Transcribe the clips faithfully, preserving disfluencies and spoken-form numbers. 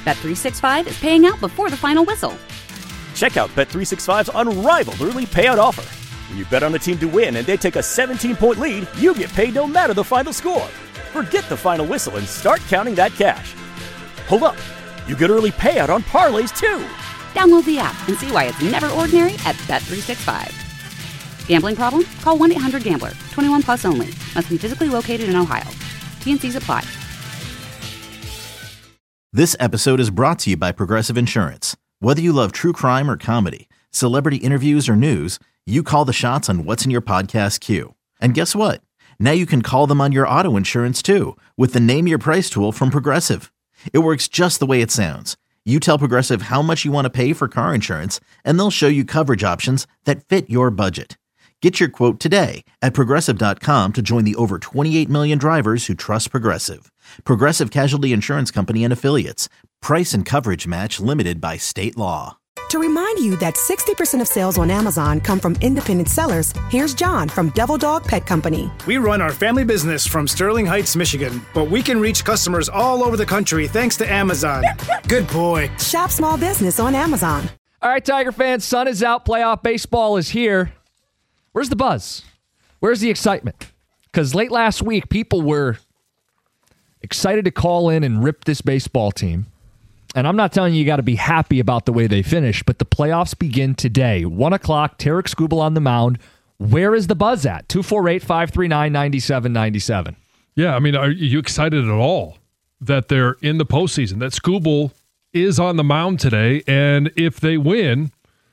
Bet three sixty-five is paying out before the final whistle. Check out Bet three sixty-five's unrivaled early payout offer. When you bet on a team to win and they take a seventeen-point lead, you get paid no matter the final score. Forget the final whistle and start counting that cash. Hold up. You get early payout on parlays, too. Download the app and see why it's never ordinary at Bet three sixty-five. Gambling problem? Call one eight hundred gambler. twenty-one plus only. Must be physically located in Ohio. T N Cs apply. This episode is brought to you by Progressive Insurance. Whether you love true crime or comedy, celebrity interviews or news, you call the shots on what's in your podcast queue. And guess what? Now you can call them on your auto insurance too with the Name Your Price tool from Progressive. It works just the way it sounds. You tell Progressive how much you want to pay for car insurance, and they'll show you coverage options that fit your budget. Get your quote today at Progressive dot com to join the over twenty-eight million drivers who trust Progressive. Progressive Casualty Insurance Company and Affiliates. Price and coverage match limited by state law. To remind you that sixty percent of sales on Amazon come from independent sellers, here's John from Devil Dog Pet Company. We run our family business from Sterling Heights, Michigan, but we can reach customers all over the country thanks to Amazon. Good boy. Shop small business on Amazon. All right, Tiger fans, sun is out. Playoff baseball is here. Where's the buzz? Where's the excitement? Because late last week, people were excited to call in and rip this baseball team. And I'm not telling you you got to be happy about the way they finished, but the playoffs begin today. One o'clock, Tarik Skubal on the mound. Where is the buzz at? two four eight, five three nine, nine seven nine seven. Yeah, I mean, are you excited at all that they're in the postseason, that Skubal is on the mound today, and if they win,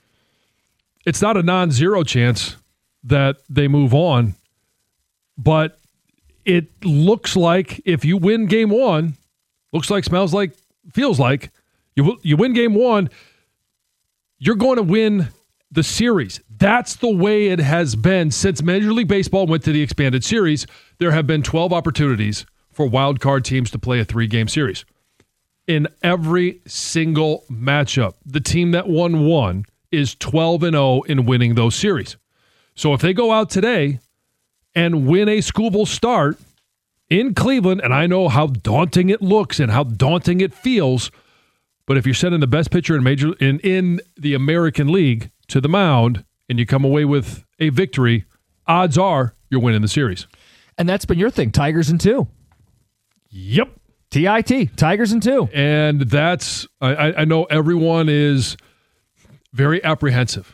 it's not a non-zero chance that they move on, but it looks like if you win game one, looks like, smells like, feels like, you you win game one, you're going to win the series. That's the way it has been since Major League Baseball went to the expanded series. There have been twelve opportunities for wild card teams to play a three-game series. In every single matchup, the team that won one is twelve and oh in winning those series. So if they go out today and win a Skubal start in Cleveland, and I know how daunting it looks and how daunting it feels, but if you're sending the best pitcher in major in, in the American League to the mound and you come away with a victory, odds are you're winning the series. And that's been your thing, Tigers in two. Yep. T I T, Tigers in two. And that's, I, I know everyone is very apprehensive.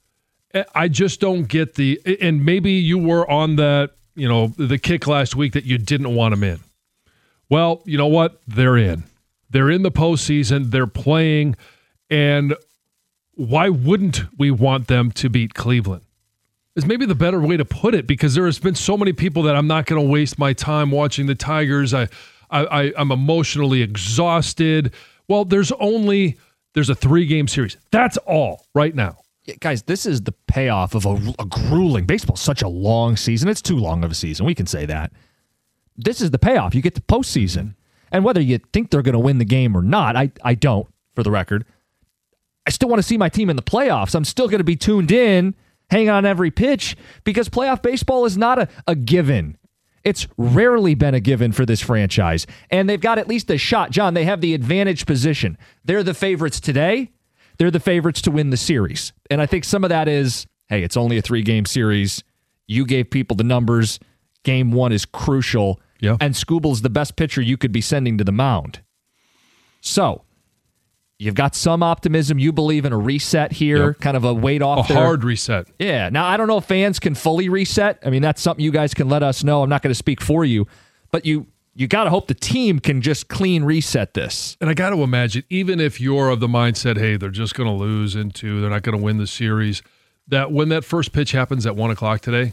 I just don't get the, and maybe you were on that, you know, the kick last week that you didn't want them in. Well, you know what? They're in. They're in the postseason. They're playing. And why wouldn't we want them to beat Cleveland? Is maybe the better way to put it, because there has been so many people that I'm not going to waste my time watching the Tigers. I, I, I'm emotionally exhausted. Well, there's only, there's a three-game series. That's all right now. Yeah, guys, this is the payoff of a, a grueling baseball. Such a long season. It's too long of a season. We can say that. This is the payoff. You get the postseason. And whether you think they're going to win the game or not, I, I don't, for the record. I still want to see my team in the playoffs. I'm still going to be tuned in, hang on every pitch, because playoff baseball is not a, a given. It's rarely been a given for this franchise. And they've got at least a shot. John, they have the advantage position. They're the favorites today. They're the favorites to win the series. And I think some of that is, hey, it's only a three-game series. You gave people the numbers. Game one is crucial. Yeah. And Skubal's the best pitcher you could be sending to the mound. So, you've got some optimism. You believe in a reset here, yep. kind of a weight off A their, hard reset. Yeah. Now, I don't know if fans can fully reset. I mean, that's something you guys can let us know. I'm not going to speak for you. But you... You got to hope the team can just clean reset this. And I got to imagine, even if you're of the mindset, hey, they're just going to lose in two, they're not going to win the series, that when that first pitch happens at one o'clock today,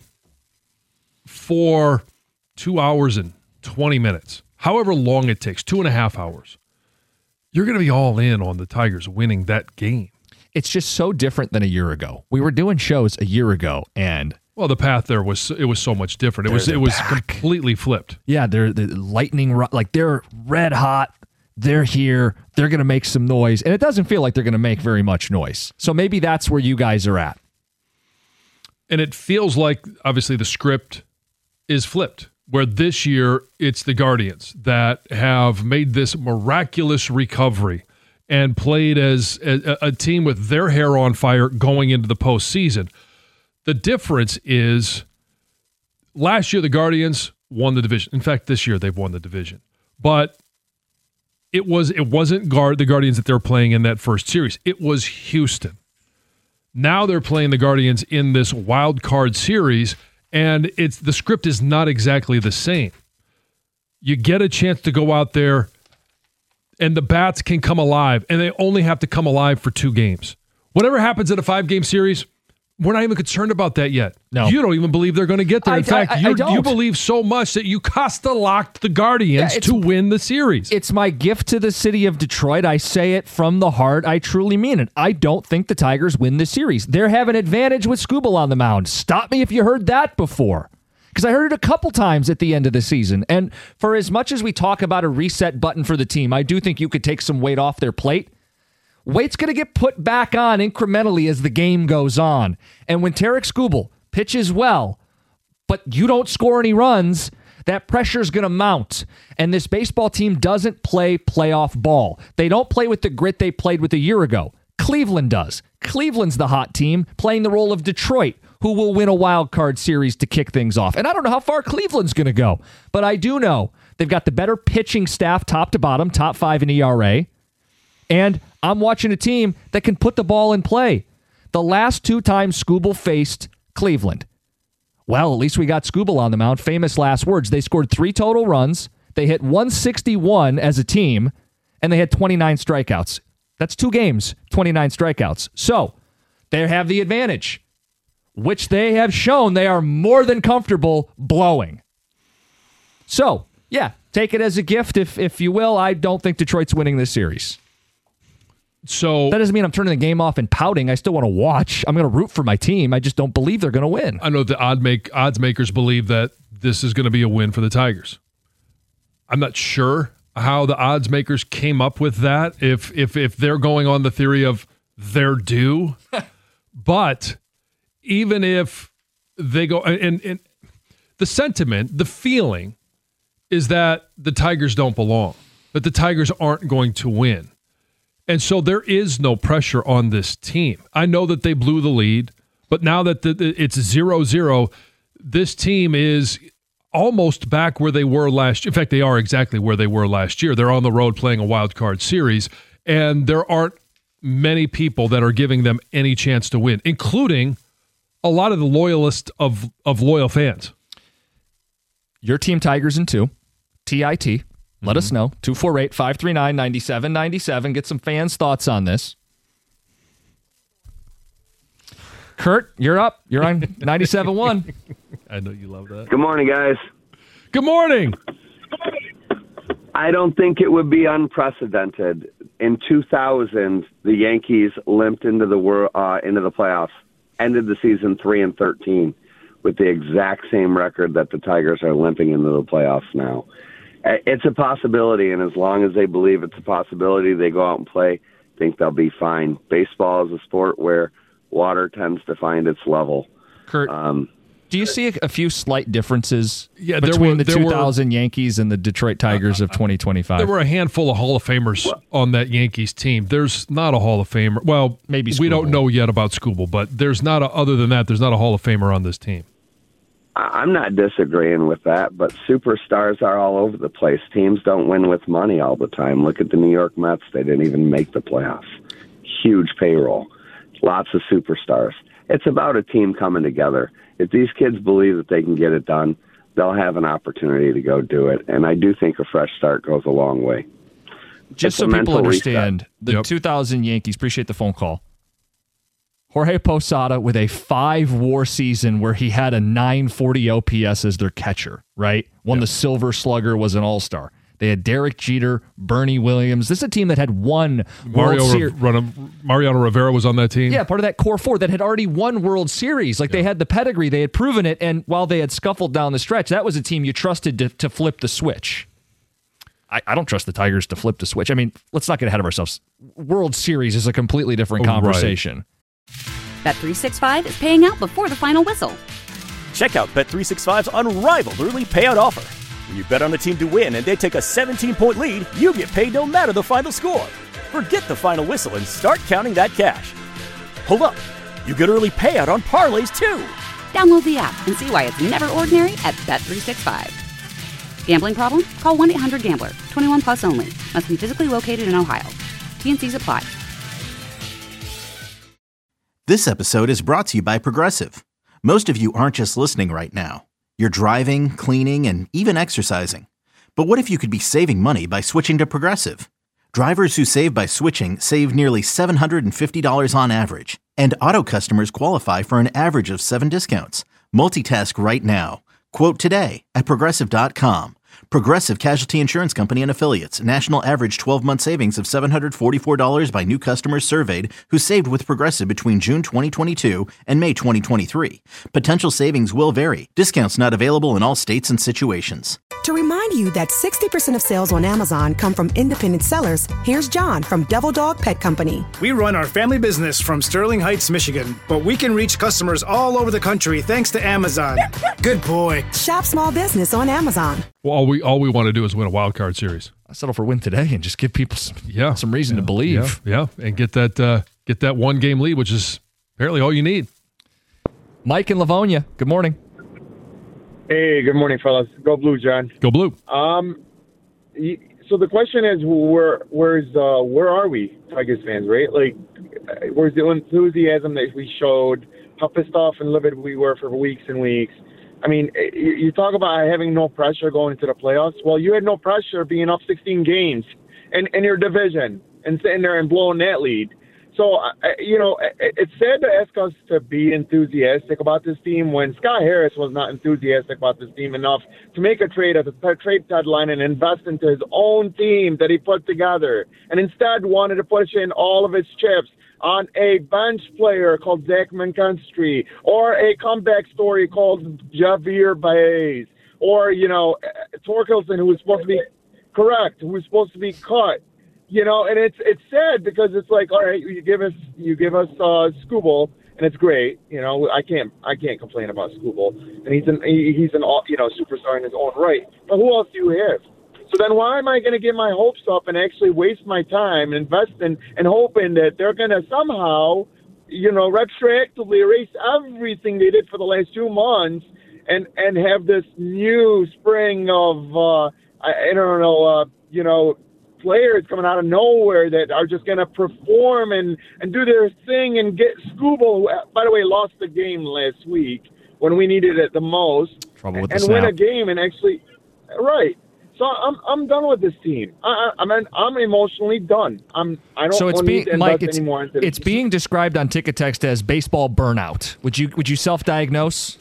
for two hours and twenty minutes, however long it takes, two and a half hours, you're going to be all in on the Tigers winning that game. It's just so different than a year ago. We were doing shows a year ago, and well, the path there was it was so much different. It was it was back. completely flipped. Yeah, they're the lightning, like they're red hot. They're here. They're going to make some noise, and it doesn't feel like they're going to make very much noise. So maybe that's where you guys are at. And it feels like obviously the script is flipped. where this year it's the Guardians that have made this miraculous recovery and played as a, a team with their hair on fire going into the postseason. The difference is last year the Guardians won the division. In fact, this year they've won the division. But it was it wasn't guard the Guardians that they were playing in that first series. It was Houston. Now they're playing the Guardians in this wild card series, and it's the script is not exactly the same. You get a chance to go out there, and the bats can come alive, and they only have to come alive for two games. Whatever happens in a five-game series, we're not even concerned about that yet. No. You don't even believe they're going to get there. In I, fact, I, I, I you believe so much that you Costa-locked the Guardians yeah, to win the series. It's my gift to the city of Detroit. I say it from the heart. I truly mean it. I don't think the Tigers win the series. They have an advantage with Skubal on the mound. Stop me if you heard that before. Because I heard it a couple times at the end of the season. And for as much as we talk about a reset button for the team, I do think you could take some weight off their plate. Weight's going to get put back on incrementally as the game goes on. And when Tarik Skubal pitches well, but you don't score any runs, that pressure's going to mount. And this baseball team doesn't play playoff ball. They don't play with the grit they played with a year ago. Cleveland does. Cleveland's the hot team, playing the role of Detroit, who will win a wild card series to kick things off. And I don't know how far Cleveland's going to go, but I do know they've got the better pitching staff top to bottom, top five in E R A. And I'm watching a team that can put the ball in play. The last two times Skubal faced Cleveland, well, at least we got Skubal on the mound. Famous last words. They scored three total runs. They hit one sixty-one as a team, and they had twenty-nine strikeouts. That's two games, twenty-nine strikeouts. So they have the advantage, which they have shown they are more than comfortable blowing. So, yeah, take it as a gift, if if you will. I don't think Detroit's winning this series. So that doesn't mean I'm turning the game off and pouting. I still want to watch. I'm going to root for my team. I just don't believe they're going to win. I know the odd make odds makers believe that this is going to be a win for the Tigers. I'm not sure how the odds makers came up with that. If if if they're going on the theory of they're due, but even if they go and, and the sentiment, the feeling is that the Tigers don't belong, that the Tigers aren't going to win. And so there is no pressure on this team. I know that they blew the lead, but now that the, it's zero zero, this team is almost back where they were last year. In fact, they are exactly where they were last year. They're on the road playing a wild card series, and there aren't many people that are giving them any chance to win, including a lot of the loyalists of, of loyal fans. Your team, Tigers in two, T I T. Let us know. two four eight, five three nine, nine seven nine seven. Get some fans' thoughts on this. Kurt, you're up. You're on ninety-seven point one. I know you love that. Good morning, guys. Good morning. I don't think it would be unprecedented. In two thousand, the Yankees limped into the world, uh, into the playoffs, ended the season three and thirteen with the exact same record that the Tigers are limping into the playoffs now. It's a possibility, and as long as they believe it's a possibility, they go out and play, think they'll be fine. Baseball is a sport where water tends to find its level. Kurt, um, do you see a few slight differences yeah, between were, the two thousand were, Yankees and the Detroit Tigers uh, of twenty twenty-five? There were a handful of Hall of Famers well, on that Yankees team. There's not a Hall of Famer. Well, maybe Skubal. We don't know yet about Skubal, but there's not a, other than that, there's not a Hall of Famer on this team. I'm not disagreeing with that, but superstars are all over the place. Teams don't win with money all the time. Look at the New York Mets. They didn't even make the playoffs. Huge payroll. Lots of superstars. It's about a team coming together. If these kids believe that they can get it done, they'll have an opportunity to go do it. And I do think a fresh start goes a long way. Just it's so people understand, reset. the yep. two thousand Yankees, appreciate the phone call. Jorge Posada with a five-war season where he had a nine forty O P S as their catcher, right? Won yep. the Silver Slugger, was an all-star. They had Derek Jeter, Bernie Williams. This is a team that had won Mario World Series. Re- Mariano Rivera was on that team. Yeah, part of that core four that had already won World Series. Like, yeah. they had the pedigree. They had proven it, and while they had scuffled down the stretch, that was a team you trusted to, to flip the switch. I, I don't trust the Tigers to flip the switch. I mean, let's not get ahead of ourselves. World Series is a completely different conversation. Right. Bet three sixty-five is paying out before the final whistle. Check out Bet three sixty-five's unrivaled early payout offer. When you bet on a team to win and they take a seventeen-point lead, you get paid no matter the final score. Forget the final whistle and start counting that cash. Hold up. You get early payout on parlays, too. Download the app and see why it's never ordinary at Bet three sixty-five. Gambling problem? Call one eight hundred gambler. twenty-one plus only. Must be physically located in Ohio. T N Cs apply. This episode is brought to you by Progressive. Most of you aren't just listening right now. You're driving, cleaning, and even exercising. But what if you could be saving money by switching to Progressive? Drivers who save by switching save nearly seven hundred fifty dollars on average. And auto customers qualify for an average of seven discounts. Multitask right now. Quote today at Progressive dot com. Progressive Casualty Insurance Company and Affiliates. National average twelve-month savings of seven hundred forty-four dollars by new customers surveyed who saved with Progressive between June twenty twenty-two and May twenty twenty-three. Potential savings will vary. Discounts not available in all states and situations. To remind you that sixty percent of sales on Amazon come from independent sellers, here's John from Devil Dog Pet Company. We run our family business from Sterling Heights, Michigan, but we can reach customers all over the country thanks to Amazon. Good boy. Shop small business on Amazon. Well, all we all we want to do is win a wild card series. I settle for win today and just give people some, yeah, some reason yeah, to believe. Yeah, yeah, and get that uh, get that one game lead, which is apparently all you need. Mike in Livonia, good morning. Hey, good morning, fellas. Go Blue, John. Go Blue. Um, so the question is, where, where's, uh, where are we, Tigers fans? Right? Like, where's the enthusiasm that we showed? How pissed off and livid we were for weeks and weeks. I mean, you talk about having no pressure going into the playoffs. Well, you had no pressure being up sixteen games in, in your division and sitting there and blowing that lead. So, you know, it's sad to ask us to be enthusiastic about this team when Scott Harris was not enthusiastic about this team enough to make a trade at the trade deadline and invest into his own team that he put together, and instead wanted to push in all of his chips on a bench player called Zach McKinstry, or a comeback story called Javier Baez, or, you know, Torkelson, who was supposed to be correct, who was supposed to be cut. You know, and it's it's sad because it's like, all right, you give us you give us uh, Skubal, and it's great. You know, I can't I can't complain about Skubal, and he's an he's an you know superstar in his own right. But who else do you have? So then, why am I going to get my hopes up and actually waste my time investing and hoping that they're going to somehow, you know, retroactively erase everything they did for the last two months and and have this new spring of uh, I, I don't know, uh, you know. players coming out of nowhere that are just going to perform and, and do their thing and get Skubal, who, by the way, lost the game last week when we needed it the most, Trouble with and the win snap. a game and actually, right. So I'm I'm done with this team. I, I, I'm I'm emotionally done. I'm I don't So it's want being to Mike. invest It's, anymore into this. it's being described on Ticket Text as baseball burnout. Would you would you self-diagnose?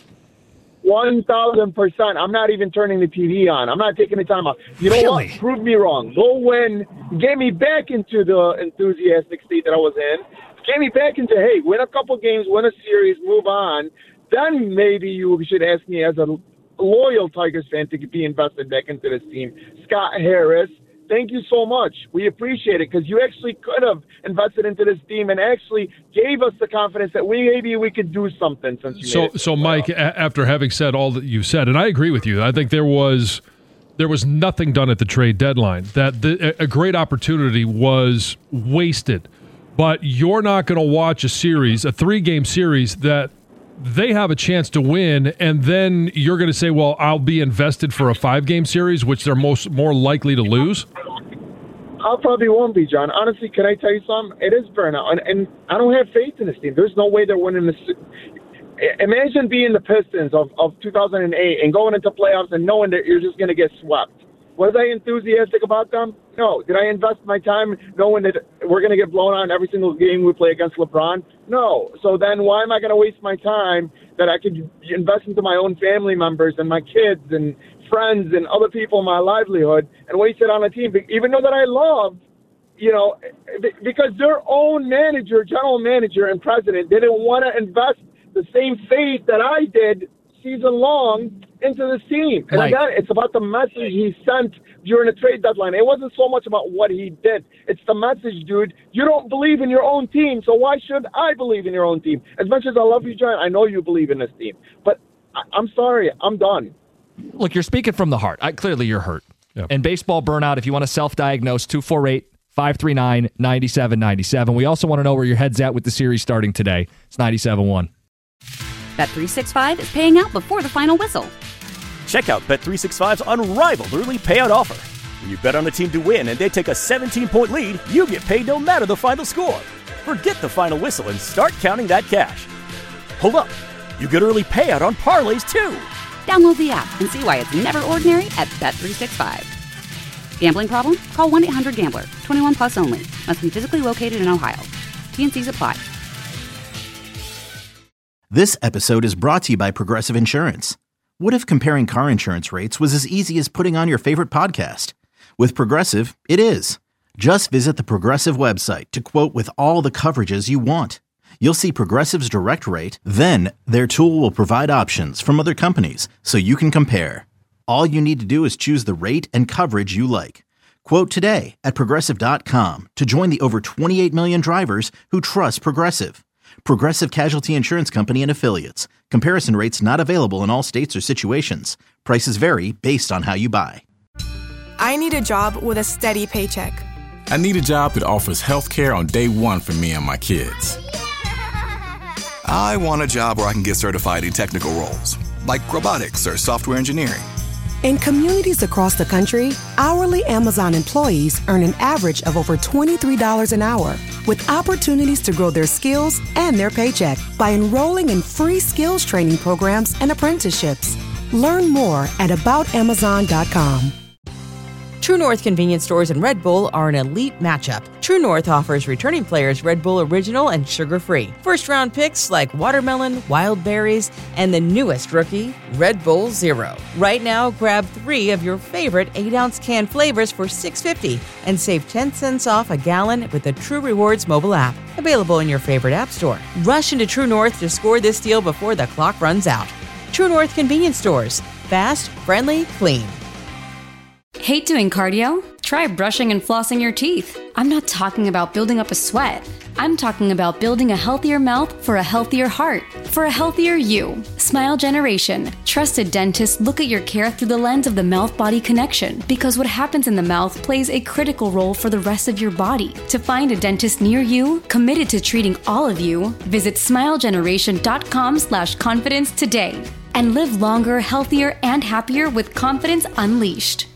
One thousand percent. I'm not even turning the T V on. I'm not taking the time off. You know Really? what? Prove me wrong. Go win. Get me back into the enthusiastic state that I was in. Get me back into, hey, win a couple games, win a series, move on. Then maybe you should ask me as a loyal Tigers fan to be invested back into this team. Scott Harris, thank you so much. We appreciate it because you actually could have invested into this team and actually gave us the confidence that we maybe we could do something since you So, made it to so the Mike, playoffs. a- after having said all that you said, and I agree with you, I think there was there was nothing done at the trade deadline. That the, a great opportunity was wasted. But you're not going to watch a series, a three-game series that they have a chance to win, and then you're going to say, well, I'll be invested for a five-game series, which they're most more likely to lose? I probably won't be, John. Honestly, can I tell you something? It is burnout, and, and I don't have faith in this team. There's no way they're winning this. Imagine being the Pistons of, of two thousand eight and going into playoffs and knowing that you're just going to get swept. Was I enthusiastic about them? No. Did I invest my time knowing that we're going to get blown out in every single game we play against LeBron? No. So then why am I going to waste my time that I could invest into my own family members and my kids and friends and other people in my livelihood and waste it on a team, even though that I love, you know, because their own manager, general manager and president didn't want to invest the same faith that I did season long into this team. And Mike. again, it's about the message he sent during the trade deadline. It wasn't so much about what he did. It's the message, dude. You don't believe in your own team, so why should I believe in your own team? As much as I love you, John, I know you believe in this team. But I, I'm sorry. I'm done. Look, you're speaking from the heart. I, clearly, you're hurt. Yep. And baseball burnout, if you want to self-diagnose, two four eight, five three nine, nine seven nine seven. We also want to know where your head's at with the series starting today. It's ninety-seven one. Bet three sixty-five is paying out before the final whistle. Check out Bet three sixty-five's unrivaled early payout offer. When you bet on a team to win and they take a seventeen-point lead, you get paid no matter the final score. Forget the final whistle and start counting that cash. Hold up. You get early payout on parlays, too. Download the app and see why it's never ordinary at Bet three sixty-five. Gambling problem? Call one eight hundred gambler. twenty-one plus only. Must be physically located in Ohio. T N Cs apply. This episode is brought to you by Progressive Insurance. What if comparing car insurance rates was as easy as putting on your favorite podcast? With Progressive, it is. Just visit the Progressive website to quote with all the coverages you want. You'll see Progressive's direct rate, then their tool will provide options from other companies so you can compare. All you need to do is choose the rate and coverage you like. Quote today at Progressive dot com to join the over twenty-eight million drivers who trust Progressive. Progressive Casualty Insurance Company and Affiliates. Comparison rates not available in all states or situations. Prices vary based on how you buy. I need a job with a steady paycheck. I need a job that offers health care on day one for me and my kids. I want a job where I can get certified in technical roles, like robotics or software engineering. In communities across the country, hourly Amazon employees earn an average of over twenty-three dollars an hour, with opportunities to grow their skills and their paycheck by enrolling in free skills training programs and apprenticeships. Learn more at about amazon dot com. True North convenience stores and Red Bull are an elite matchup. True North offers returning players Red Bull Original and sugar-free. First-round picks like watermelon, wild berries, and the newest rookie, Red Bull Zero. Right now, grab three of your favorite eight-ounce can flavors for six dollars and fifty cents and save ten cents off a gallon with the True Rewards mobile app. Available in your favorite app store. Rush into True North to score this deal before the clock runs out. True North convenience stores. Fast, friendly, clean. Hate doing cardio? Try brushing and flossing your teeth. I'm not talking about building up a sweat. I'm talking about building a healthier mouth for a healthier heart, for a healthier you. Smile Generation. Trusted dentists look at your care through the lens of the mouth-body connection, because what happens in the mouth plays a critical role for the rest of your body. To find a dentist near you, committed to treating all of you, visit smilegeneration.com slash confidence today and live longer, healthier, and happier with confidence unleashed.